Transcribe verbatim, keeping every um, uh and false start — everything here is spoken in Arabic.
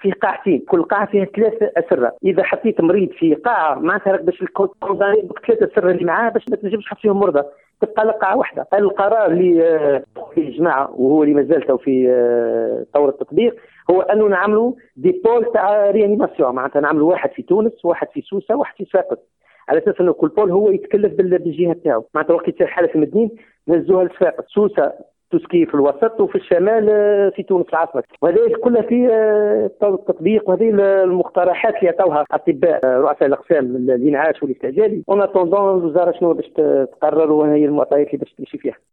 فيه قاعتين، كل قاعه فيها ثلاث اسره. اذا حطيت مريض في قاعه معناتها راك باش الكونداني بثلاث اسره اللي معاه باش ما تنجمش تحط فيهم مرضى، تبقى لك قاعه واحده. القرار اللي في الجماعه وهو اللي مازال تو في طور التطبيق هو انه نعملوا دي بول تاع ريانيماسيون، معناتها نعملوا واحد في تونس، واحد في سوسه، واحد في صفاقس، على اساس انه كل بول هو يتكلف بالجهه تاعو. معناتها وقت تصير حاله في المدنين نزوها لصفاقس، سوسه تسكي في الوسط، وفي الشمال في تونس العاصمه. وهذه كلها في التطبيق، وهذه المقترحات اللي عطاوها اطباء رؤساء الاقسام الانعاش والاستعجالي. اون اتوندون الوزاره شنو باش تقرر، وهي المعطيات اللي باش تمشي فيها.